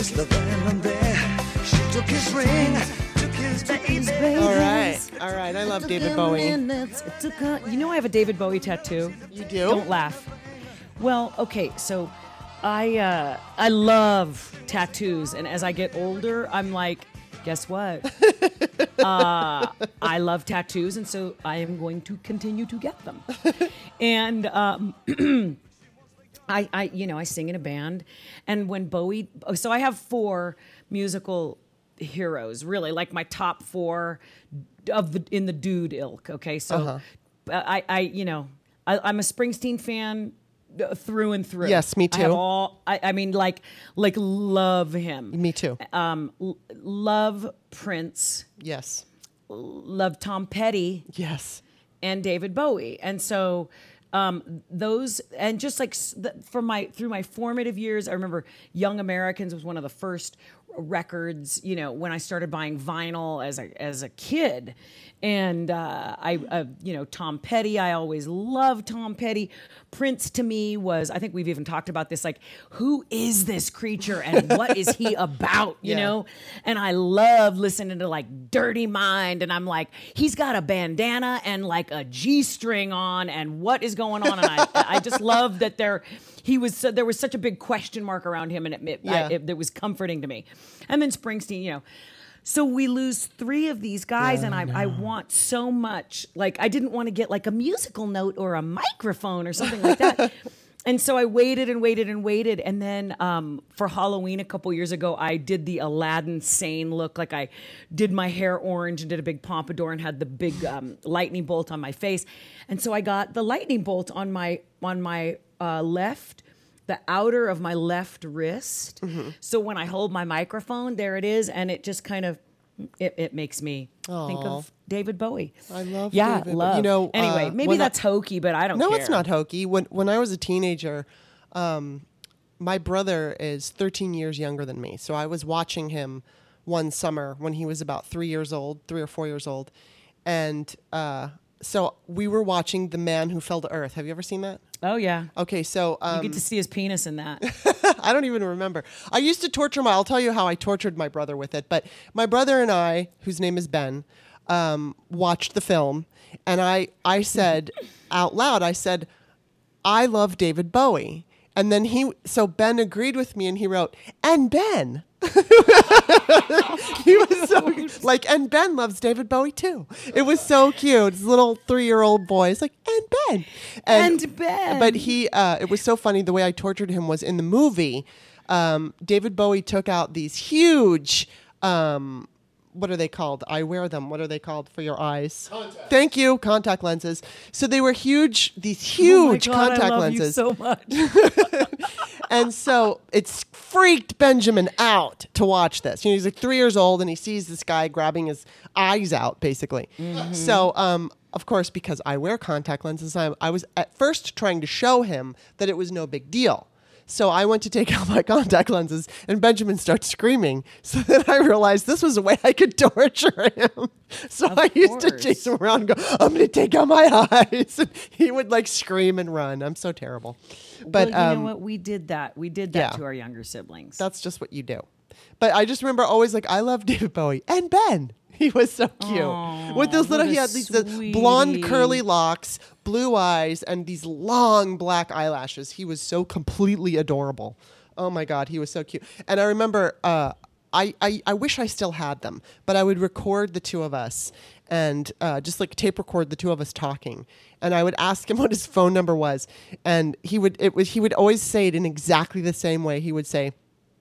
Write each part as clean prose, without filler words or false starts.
kissed the venom there. She took his ring, took his baby. All right. I love David Bowie. You know I have a David Bowie tattoo. You do? Don't laugh. Well, okay, so I love tattoos, and as I get older, I'm like, guess what? I love tattoos, and so I am going to continue to get them. And I sing in a band, and when Bowie, so I have 4 musical heroes, really, like my top 4 in the dude ilk. Okay, so I'm a Springsteen fan through and through. Yes, me too. I mean, like love him. Me too. Love Prince. Yes. Love Tom Petty. Yes. And David Bowie. And so those, and just like through my formative years, I remember Young Americans was one of the first records, when I started buying vinyl as a kid. And Tom Petty, I always loved Tom Petty. Prince to me was, I think we've even talked about this, like, who is this creature and what is he about, you know? And I love listening to like Dirty Mind, and I'm like, he's got a bandana and like a G-string on, and what is going on? And I just love that there was such a big question mark around him, and it was comforting to me. And then Springsteen, So we lose 3 of these guys, and I want so much. Like, I didn't want to get like a musical note or a microphone or something like that. And so I waited and waited and waited. And then for Halloween a couple years ago, I did the Aladdin Sane look. Like, I did my hair orange and did a big pompadour and had the big lightning bolt on my face. And so I got the lightning bolt on my left, the outer of my left wrist. Mm-hmm. So when I hold my microphone, there it is. And it just kind of, it makes me think of David Bowie. I love David. Love. Anyway, maybe that's hokey, but I don't care. No, it's not hokey. When I was a teenager, my brother is 13 years younger than me. So I was watching him one summer when he was about 3 or 4 years old. And so we were watching The Man Who Fell to Earth. Have you ever seen that? Oh, yeah. Okay, so... you get to see his penis in that. I don't even remember. I used to torture I'll tell you how I tortured my brother with it. But my brother and I, whose name is Ben, watched the film. And I said out loud, I love David Bowie. And then Ben agreed with me, and he wrote, and Ben. He was so like, and Ben loves David Bowie too. It was so cute. This little 3-year-old boy is like, and Ben. And Ben. But it was so funny. The way I tortured him was in the movie, David Bowie took out these huge, what are they called? I wear them. What are they called for your eyes? Contact. Thank you. Contact lenses. So they were huge, these huge contact I love lenses. You so much. And so it's freaked Benjamin out to watch this. He's like 3 years old, and he sees this guy grabbing his eyes out, basically. Mm-hmm. So, of course, because I wear contact lenses, I was at first trying to show him that it was no big deal. So I went to take out my contact lenses, and Benjamin starts screaming. So then I realized this was a way I could torture him. So I used to chase him around and go, I'm going to take out my eyes. And he would like scream and run. I'm so terrible. But well, you know what? We did that. We did that to our younger siblings. That's just what you do. But I just remember always like, I love David Bowie and Ben. He was so cute. Aww, with those little, he had these blonde curly locks, blue eyes, and these long black eyelashes. He was so completely adorable. Oh my God, he was so cute. And I remember, I wish I still had them, but I would record the two of us and just like tape record the two of us talking. And I would ask him what his phone number was, and he would always say it in exactly the same way. He would say,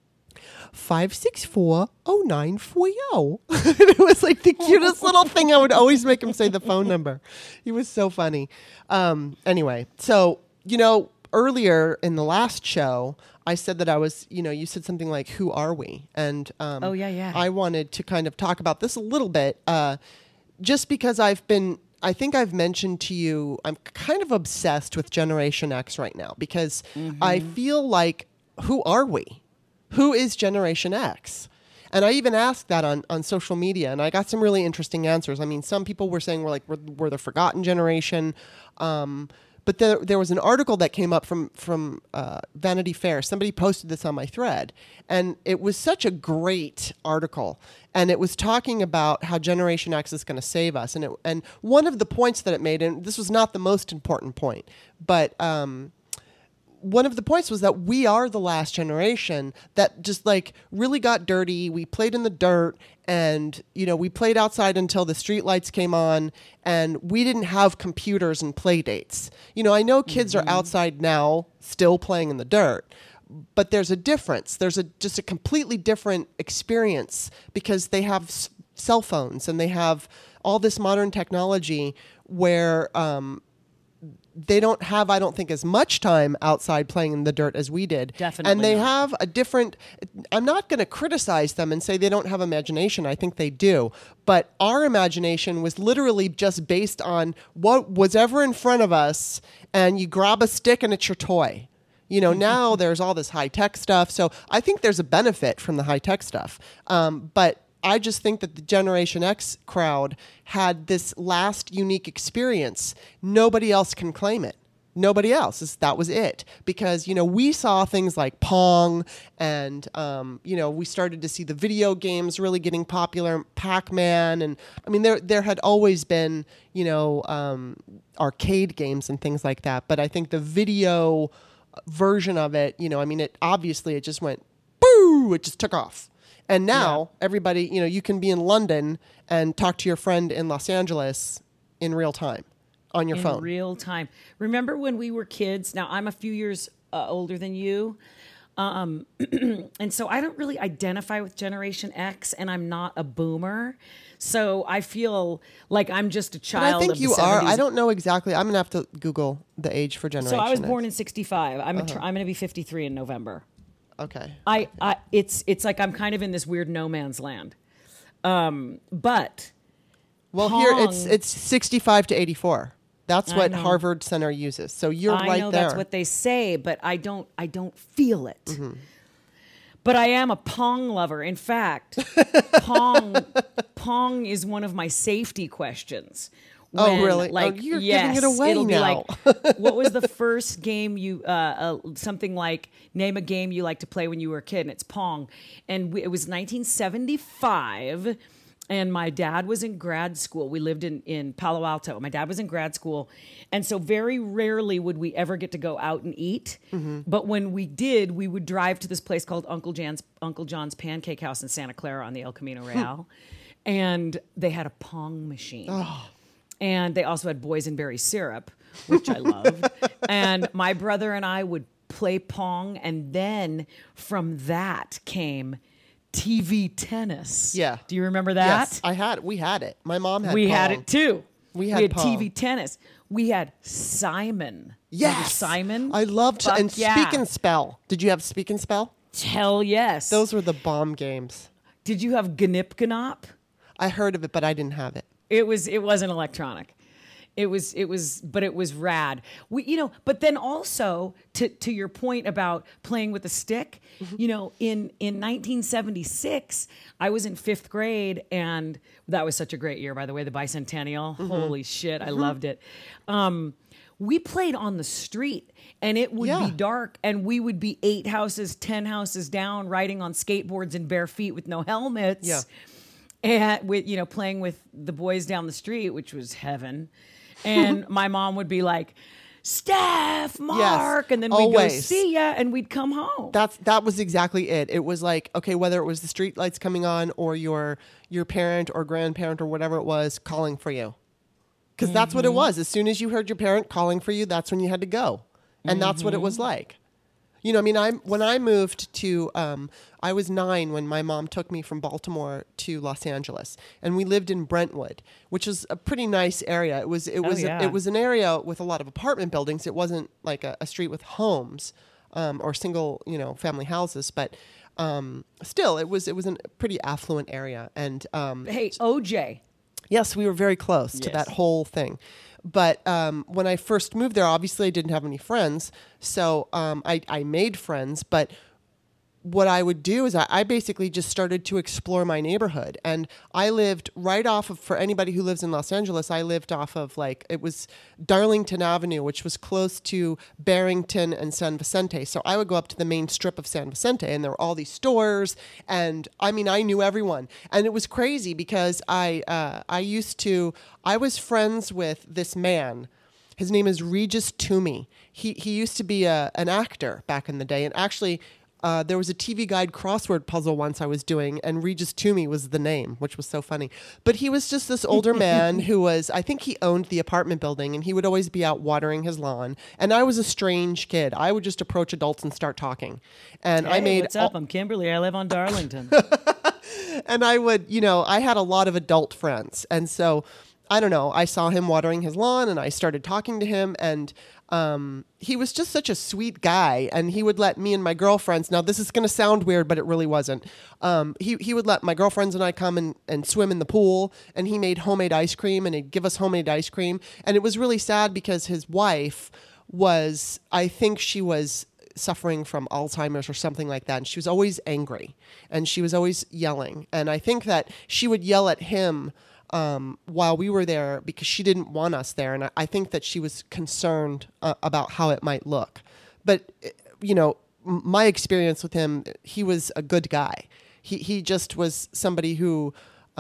564-0940. It was like the cutest little thing. I would always make him say the phone number. He was so funny. Anyway, so, earlier in the last show, I said that I was, you said something like, who are we? And I wanted to kind of talk about this a little bit, just because I think I've mentioned to you, I'm kind of obsessed with Generation X right now, because I feel like, who are we? Who is Generation X? And I even asked that on social media, and I got some really interesting answers. I mean, some people were saying we're the forgotten generation, But there was an article that came up from Vanity Fair. Somebody posted this on my thread, and it was such a great article. And it was talking about how Generation X is going to save us. And one of the points that it made, and this was not the most important point, but one of the points was that we are the last generation that just like really got dirty. We played in the dirt, and we played outside until the street lights came on, and we didn't have computers and play dates. I know kids are outside now still playing in the dirt, but there's a difference. There's just a completely different experience because they have cell phones and they have all this modern technology where they don't have, I don't think, as much time outside playing in the dirt as we did. Definitely And they not. have a different, I'm not going to criticize them and say they don't have imagination. I think they do. But our imagination was literally just based on what was ever in front of us, and you grab a stick and it's your toy. Now there's all this high-tech stuff. So I think there's a benefit from the high-tech stuff. But I just think that the Generation X crowd had this last unique experience. Nobody else can claim it. Nobody else. That was it. Because, we saw things like Pong and, we started to see the video games really getting popular, Pac-Man. And, I mean, there had always been, arcade games and things like that. But I think the video version of it, it obviously it just went, boo, it just took off. And now everybody, you can be in London and talk to your friend in Los Angeles in real time on your phone. In real time. Remember when we were kids? Now, I'm a few years older than you. And so I don't really identify with Generation X, and I'm not a boomer. So I feel like I'm just a But child I think of you the 70s. are. I don't know exactly. I'm going to have to Google the age for Generation So I was X. born in 65. I'm going to be 53 in November. Okay. It's like I'm kind of in this weird no man's land. But Well, Pong, here it's 65 to 84. That's I what know. Harvard Center uses. So you're I right know there. that's what they say, but I don't feel it. Mm-hmm. But I am a Pong lover. In fact, Pong is one of my safety questions. Oh, When, really? Oh, Like, you're yes, giving it away it'll now. be like, what was the first game you, something like, name a game you liked to play when you were a kid, and it's Pong. And it was 1975, and my dad was in grad school. We lived in Palo Alto. My dad was in grad school, and so very rarely would we ever get to go out and eat. Mm-hmm. But when we did, we would drive to this place called Uncle John's Pancake House in Santa Clara on the El Camino Real, and they had a Pong machine. Oh. And they also had boysenberry syrup, which I loved. And my brother and I would play Pong, and then from that came TV tennis. Yeah. Do you remember that? Yes, we had it. My mom had We Pong. had it too. We had Pong. TV tennis. We had Simon. Yes. Remember Simon? I loved Fuck and yeah. Speak and Spell. Did you have Speak and Spell? Hell yes. Those were the bomb games. Did you have Gnip Gnop? I heard of it, but I didn't have it. It wasn't electronic. It was rad. But then also to your point about playing with a stick, in 1976, I was in 5th grade, and that was such a great year, by the way, the bicentennial. Holy shit, I loved it. We played on the street, and it would be dark, and we would be 8 houses, 10 houses down, riding on skateboards in bare feet with no helmets. Yeah. And with playing with the boys down the street, which was heaven. And my mom would be like, Steph, Mark, and then we'd go always. see ya, and we'd come home. That was exactly it. It was like, okay, whether it was the street lights coming on or your parent or grandparent or whatever it was calling for you. Because that's what it was. As soon as you heard your parent calling for you, that's when you had to go. And that's what it was like. When I moved to, I was 9 when my mom took me from Baltimore to Los Angeles, and we lived in Brentwood, which is a pretty nice area. It was an area with a lot of apartment buildings. It wasn't like a street with homes, or single, family houses, but still, it was a pretty affluent area. And Hey, OJ. yes, we were very close to that whole thing. But when I first moved there, obviously I didn't have any friends. So I made friends. But what I would do is I basically just started to explore my neighborhood. And I lived right off of, for anybody who lives in Los Angeles, I lived off of it was Darlington Avenue, which was close to Barrington and San Vicente. So I would go up to the main strip of San Vicente and there were all these stores. And I knew everyone. And it was crazy because I was friends with this man. His name is Regis Toomey. He used to be an actor back in the day. And actually, there was a TV Guide crossword puzzle once I was doing, and Regis Toomey was the name, which was so funny. But he was just this older man who I think he owned the apartment building, and he would always be out watering his lawn. And I was a strange kid. I would just approach adults and start talking. And Hey, what's up? I'm Kimberly. I live on Darlington. And I would, I had a lot of adult friends. And so, I don't know, I saw him watering his lawn and I started talking to him, and he was just such a sweet guy, and he would let me and my girlfriends, now this is going to sound weird, but it really wasn't. He would let my girlfriends and I come and swim in the pool, and he made homemade ice cream, and he'd give us homemade ice cream. And it was really sad because his wife I think she was suffering from Alzheimer's or something like that. And she was always angry and she was always yelling. And I think that she would yell at him while we were there because she didn't want us there. And I think that she was concerned about how it might look. But, my experience with him, he was a good guy. He just was somebody who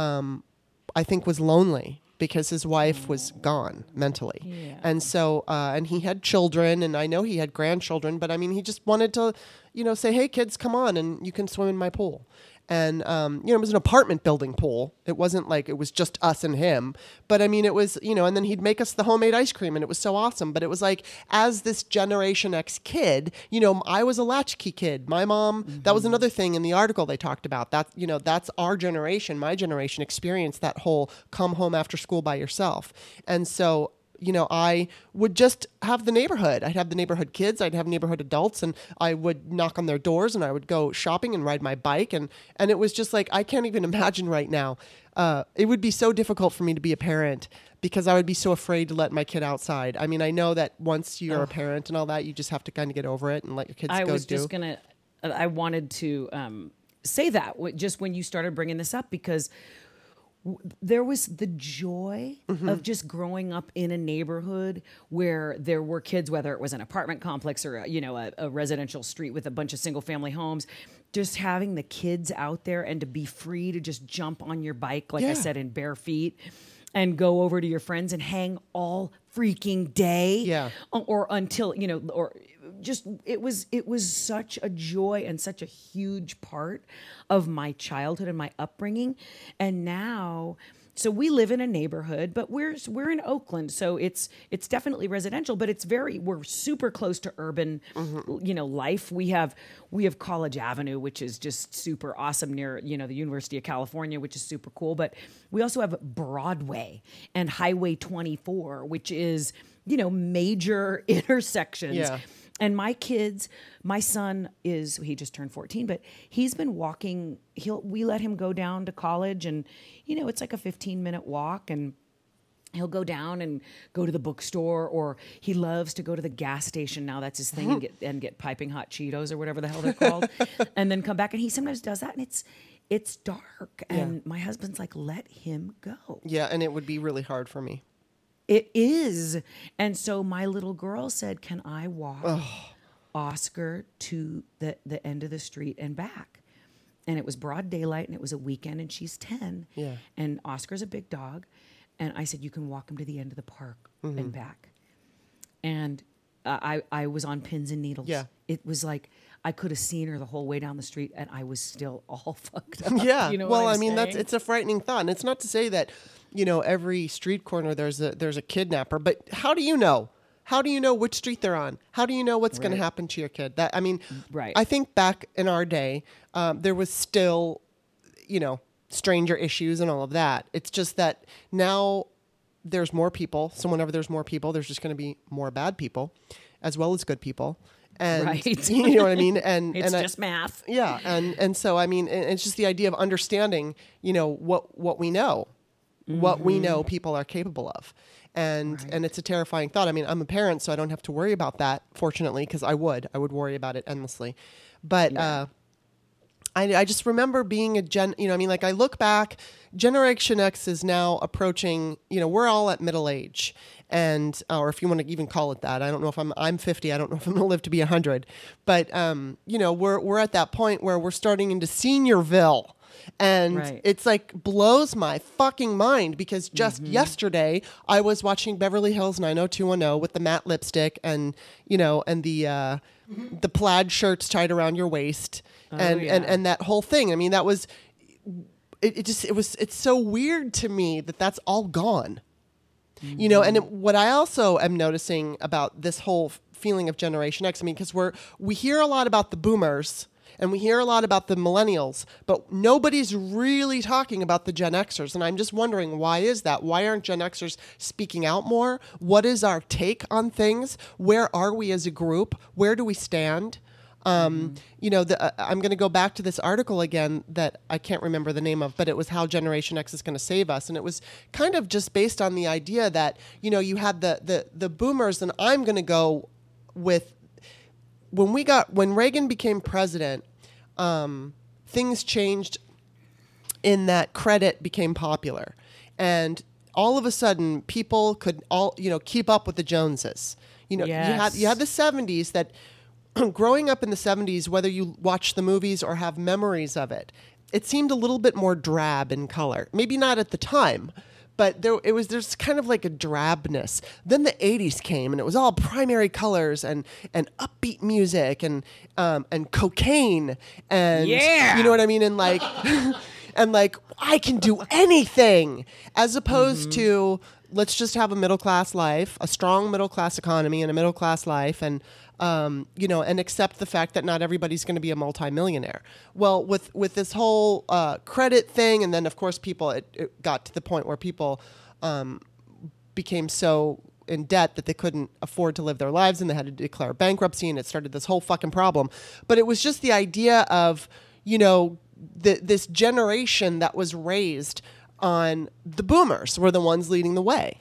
I think was lonely because his wife was gone mentally. Yeah. And so, and he had children, and I know he had grandchildren, but he just wanted to, say, hey, kids, come on, and you can swim in my pool. And, it was an apartment building pool. It wasn't like it was just us and him. But, it was, and then he'd make us the homemade ice cream, and it was so awesome. But it was like, as this Generation X kid, I was a latchkey kid. My mom, that was another thing in the article they talked about. That, that's our generation, my generation experienced that whole come home after school by yourself. And so, I would just have the neighborhood. I'd have the neighborhood kids. I'd have neighborhood adults, and I would knock on their doors, and I would go shopping and ride my bike. And it was just like, I can't even imagine right now. It would be so difficult for me to be a parent because I would be so afraid to let my kid outside. I know that once you're a parent and all that, you just have to kind of get over it and let your kids go I wanted to say that just when you started bringing this up, because there was the joy of just growing up in a neighborhood where there were kids, whether it was an apartment complex or a residential street with a bunch of single family homes, just having the kids out there and to be free to just jump on your bike, like I said, in bare feet and go over to your friends and hang all freaking day or until, or just, it was such a joy and such a huge part of my childhood and my upbringing. And now, so we live in a neighborhood, but we're in Oakland, so it's definitely residential, but we're super close to urban, life. We have College Avenue, which is just super awesome near, the University of California, which is super cool. But we also have Broadway and Highway 24, which is, major intersections. Yeah. And my son he just turned 14, but he's been walking. We let him go down to college, and, it's like a 15-minute walk, and he'll go down and go to the bookstore, or he loves to go to the gas station. Now that's his thing, and get piping hot Cheetos or whatever the hell they're called, and then come back. And he sometimes does that, and it's dark. And my husband's like, let him go. Yeah. And it would be really hard for me. It is. And so my little girl said, can I walk Oscar to the end of the street and back? And it was broad daylight, and it was a weekend, and she's 10. Yeah. And Oscar's a big dog. And I said, you can walk him to the end of the park and back. And I was on pins and needles. Yeah. It was like I could have seen her the whole way down the street, and I was still all fucked up. Yeah. It's a frightening thought. And it's not to say that, every street corner there's a kidnapper, but how do you know? How do you know which street they're on? How do you know what's going to happen to your kid? I think back in our day, there was still, stranger issues and all of that. It's just that now there's more people. So whenever there's more people, there's just going to be more bad people as well as good people. And you know what I mean? And it's just math. Yeah. And so, it's just the idea of understanding, what we know, what we know people are capable of. And it's a terrifying thought. I'm a parent, so I don't have to worry about that, fortunately, because I would worry about it endlessly. But, I just remember being I look back, Generation X is now approaching, we're all at middle age. And, or if you want to even call it that, I don't know if I'm 50. I don't know if I'm going to live to be 100. But, we're at that point where we're starting into Seniorville. And it's like blows my fucking mind because just yesterday I was watching Beverly Hills 90210 with the matte lipstick and, and the plaid shirts tied around your waist and that whole thing. I mean, that was, it's so weird to me that that's all gone. And what I also am noticing about this whole feeling of Generation X, I mean, because we hear a lot about the boomers and we hear a lot about the millennials, but nobody's really talking about the Gen Xers. And I'm just wondering, why is that? Why aren't Gen Xers speaking out more? What is our take on things? Where are we as a group? Where do we stand? I'm going to go back to this article again that I can't remember the name of, but it was how Generation X is going to save us. And it was kind of just based on the idea that, you had the boomers, and I'm going to go with when Reagan became president, things changed in that credit became popular. And all of a sudden people could keep up with the Joneses. You had the 70s that growing up in the 70s, whether you watch the movies or have memories of it, it seemed a little bit more drab in color. Maybe not at the time, but there's kind of like a drabness. Then the 80s came and it was all primary colors and upbeat music and cocaine and you know what I mean? And like and like I can do anything as opposed to let's just have a middle class life, a strong middle class economy and a middle class life and and accept the fact that not everybody's going to be a multimillionaire. Well, with this whole credit thing, and then of course it got to the point where people became so in debt that they couldn't afford to live their lives, and they had to declare bankruptcy, and it started this whole fucking problem. But it was just the idea of this generation that was raised on the boomers were the ones leading the way.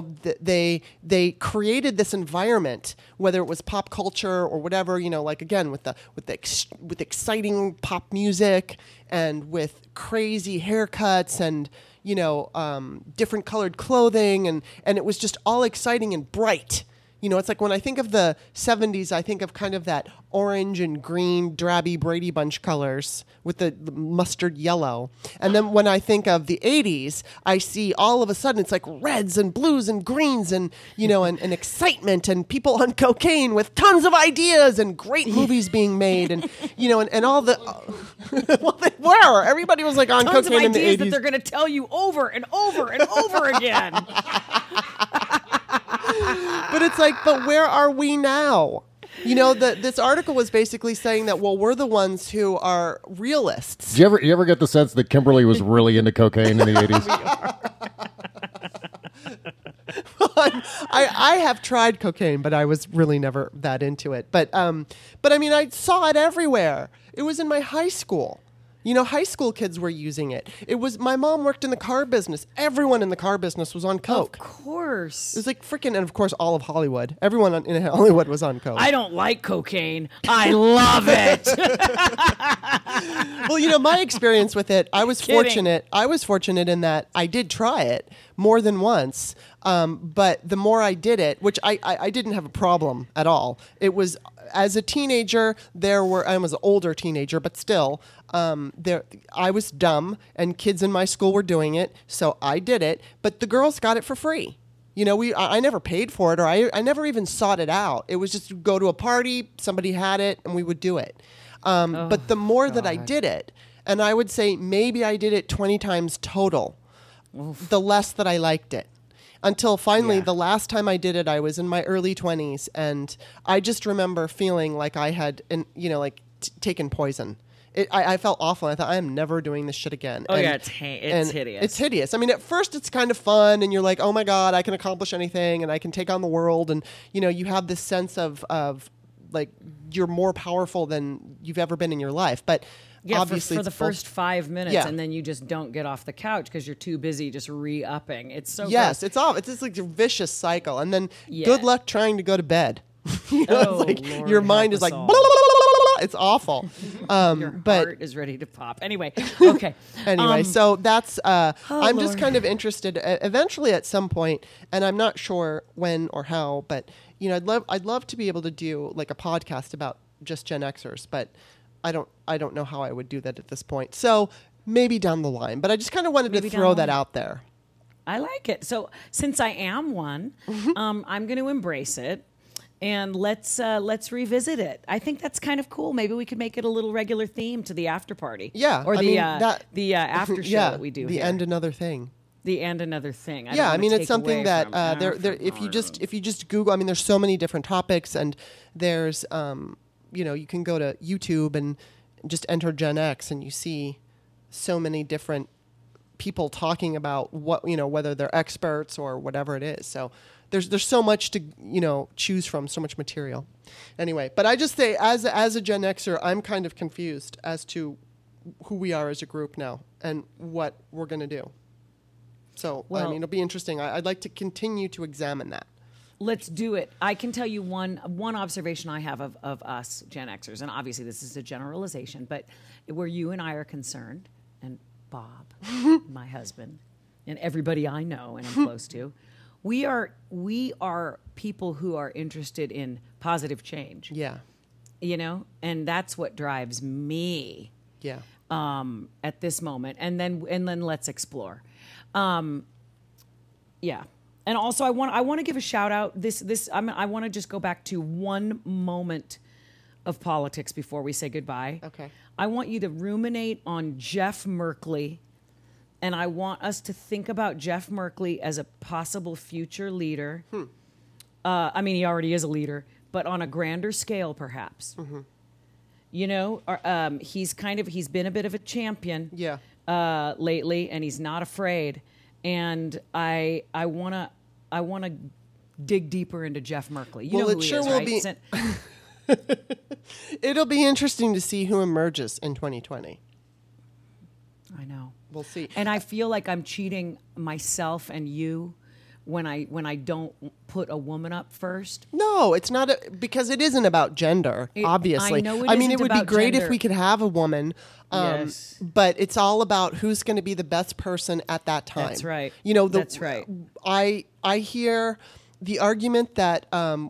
They created this environment, whether it was pop culture or whatever, like again with exciting pop music and with crazy haircuts and different colored clothing and it was just all exciting and bright. It's like when I think of the 70s, I think of kind of that orange and green, drabby Brady Bunch colors with the mustard yellow. And then when I think of the 80s, I see all of a sudden it's like reds and blues and greens and, and excitement and people on cocaine with tons of ideas and great movies being made and, and all the... well, they were. Everybody was like on tons cocaine in the 80s. Tons of ideas that they're going to tell you over and over and over again. But it's like, but where are we now? This article was basically saying that, well, we're the ones who are realists. Did you ever get the sense that Kimberly was really into cocaine in the 80s? I have tried cocaine, but I was really never that into it. But I mean, I saw it everywhere. It was in my high school. High school kids were using it. My mom worked in the car business. Everyone in the car business was on coke. Of course. It was like freaking, and of course, all of Hollywood. Everyone in Hollywood was on coke. I don't like cocaine. I love it. Well, my experience with it, I was fortunate. I was fortunate in that I did try it more than once. But the more I did it, which I didn't have a problem at all. It was, as a teenager, I was an older teenager, but still, I was dumb and kids in my school were doing it. So I did it, but the girls got it for free. I never paid for it or I never even sought it out. It was just go to a party, somebody had it and we would do it. But the more that I did it, and I would say maybe I did it 20 times total, the less that I liked it. Until finally, the last time I did it, I was in my early 20s, and I just remember feeling like I had, taken poison. I felt awful. I thought, I am never doing this shit again. Oh, yeah, it's hideous. It's hideous. I mean, at first it's kind of fun, and you're like, oh my God, I can accomplish anything, and I can take on the world, and, you have this sense of like, you're more powerful than you've ever been in your life. But obviously for the first 5 minutes, and then you just don't get off the couch because you're too busy just re-upping. It's so gross. It's just like a vicious cycle, and then good luck trying to go to bed. It's like Lord, your mind is like, blah, blah, blah, blah, blah, It's awful. Your But heart is ready to pop. Anyway, okay. anyway, so that's I'm just Lord. kind of interested eventually at some point, and I'm not sure when or how, but I'd love to be able to do like a podcast about just Gen Xers, but I don't know how I would do that at this point. So maybe down the line, but I just kind of wanted Maybe to down throw the that line. out there. I like it. So since I am one, I'm going to embrace it, and let's revisit it. I think that's kind of cool. Maybe we could make it a little regular theme to the after party. Yeah, or I the mean, after show Yeah, that we do. the here. end another thing. The and another thing. I don't Yeah, I wanna mean, take it's something away that from- there if you just Google, I mean, there's so many different topics, and there's you can go to YouTube and just enter Gen X, and you see so many different people talking about what whether they're experts or whatever it is. So there's so much to choose from, so much material. Anyway, but I just say as a Gen Xer, I'm kind of confused as to who we are as a group now and what we're going to do. So, I Well- mean, it'll be interesting. I'd like to continue to examine that. Let's do it. I can tell you one observation I have of us Gen Xers, and obviously this is a generalization, but where you and I are concerned, and Bob, my husband, and everybody I know and I'm close to, we are people who are interested in positive change. Yeah. And that's what drives me Yeah. at this moment, and then let's explore. Yeah. And also, I want to give a shout out. I want to just go back to one moment of politics before we say goodbye. Okay. I want you to ruminate on Jeff Merkley, and I want us to think about Jeff Merkley as a possible future leader. I mean, he already is a leader, but on a grander scale, perhaps. Mm-hmm. He's been a bit of a champion. Yeah. Lately, and he's not afraid. And I wanna dig deeper into Jeff Merkley. You Well, know it who he sure is, will right? be- It'll be interesting to see who emerges in 2020. I know. We'll see. And I feel like I'm cheating myself and you when I don't put a woman up first. No, it's not because it isn't about gender. Obviously, I know it mean, isn't it would be about great if gender. we could have a woman. Yes. But it's all about who's going to be the best person at that time. That's right. That's right. I hear the argument that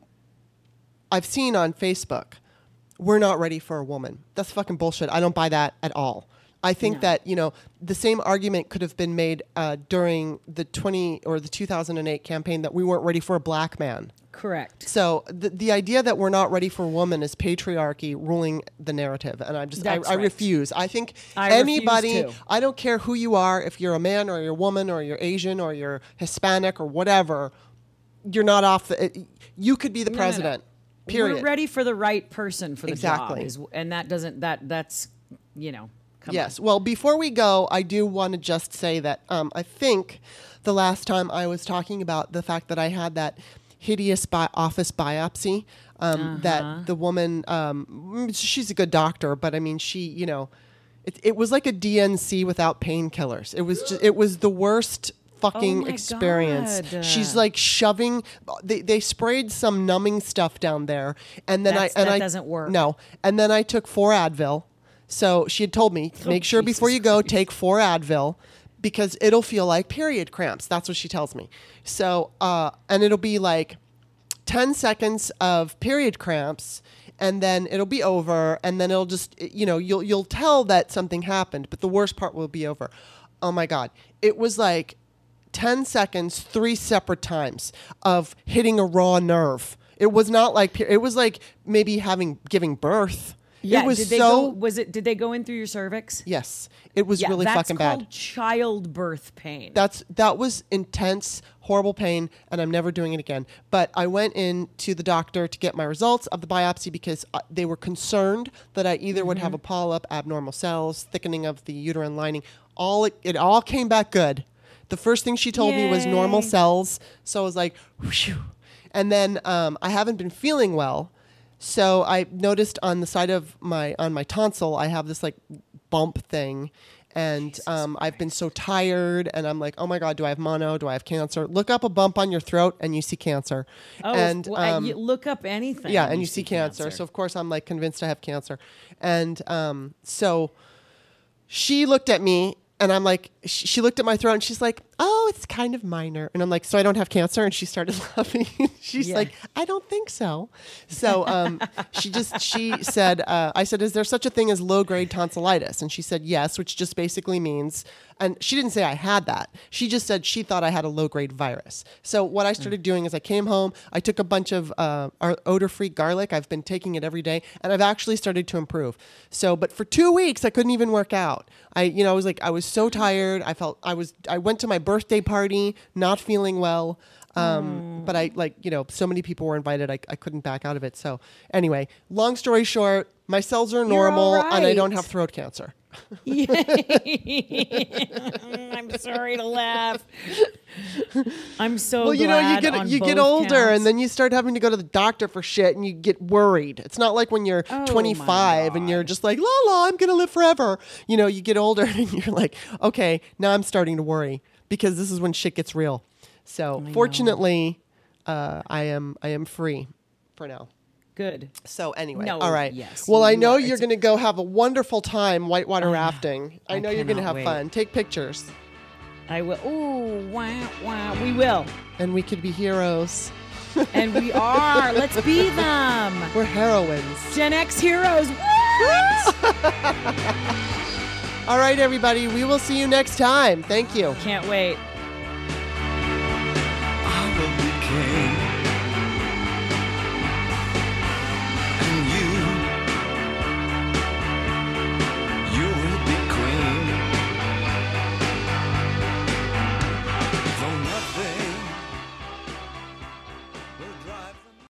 I've seen on Facebook. We're not ready for a woman. That's fucking bullshit. I don't buy that at all. I think that the same argument could have been made during the 2008 campaign that we weren't ready for a black man. Correct. So the idea that we're not ready for a woman is patriarchy ruling the narrative, and I That's right. refuse. I think I anybody, refuse too. I don't care who you are, if you're a man or you're a woman or you're Asian or you're Hispanic or whatever, you're not off. You could be the president. Period. We're ready for the right person for the Exactly. job, and that's come Yes. on. Well, before we go, I do want to just say that I think the last time I was talking about the fact that I had that hideous office biopsy, that the woman, she's a good doctor, but I mean, she, it was like a DNC without painkillers. It was the worst fucking Oh my experience. God. She's like shoving. They sprayed some numbing stuff down there, and then That doesn't work. No, and then I took 4 Advil. So she had told me, make sure before Jesus you go, Christ. take 4 Advil because it'll feel like period cramps. That's what she tells me. So, and it'll be like 10 seconds of period cramps, and then it'll be over, and then it'll just, you'll tell that something happened, but the worst part will be over. Oh my God. It was like 10 seconds, 3 separate times of hitting a raw nerve. It was not like, it was like maybe giving birth. Yeah, It was did they go in through your cervix? Yes, it was really fucking That's bad. called childbirth pain. That was intense, horrible pain, and I'm never doing it again. But I went in to the doctor to get my results of the biopsy because they were concerned that I either would have a polyp, abnormal cells, thickening of the uterine lining. It all came back good. The first thing she told me was normal Yay. cells, so I was like, whew. And then I haven't been feeling well. So I noticed on the side of my tonsil, I have this like bump thing. And I've been so tired, and I'm like, oh my God, do I have mono? Do I have cancer? Look up a bump on your throat, and you see cancer. Oh, and you look up anything. yeah, and you see cancer. So of course I'm like convinced I have cancer. And so she looked at me, and I'm like, she looked at my throat, and she's like, oh, it's kind of minor. And I'm like, so I don't have cancer? And she started laughing. She's like, I don't think so. So she said, I said, is there such a thing as low-grade tonsillitis? And she said, yes, which just basically means, and she didn't say I had that. She just said she thought I had a low-grade virus. So what I started doing is I came home, I took a bunch of odor-free garlic. I've been taking it every day, and I've actually started to improve. So, but for 2 weeks, I couldn't even work out. I was so tired. I went to my birthday party, not feeling well. But so many people were invited. I couldn't back out of it. So anyway, long story short, my cells are normal and I don't have throat cancer. I'm sorry to laugh. I'm so well, glad you get older and then you start having to go to the doctor for shit and you get worried. It's not like when you're 25 and you're just like, la, I'm going to live forever. You get older and you're like, okay, now I'm starting to worry because this is when shit gets real. So fortunately, I am free for now. Good. So anyway, No, all right. yes, well, I you know are. you're going to go have a wonderful time whitewater rafting. I know you're going to have fun. Take pictures. I will. Ooh, wow. We will. And we could be heroes. And we are. Let's be them. We're heroines. Gen X heroes. What? All right, everybody. We will see you next time. Thank you. Can't wait. I will be king.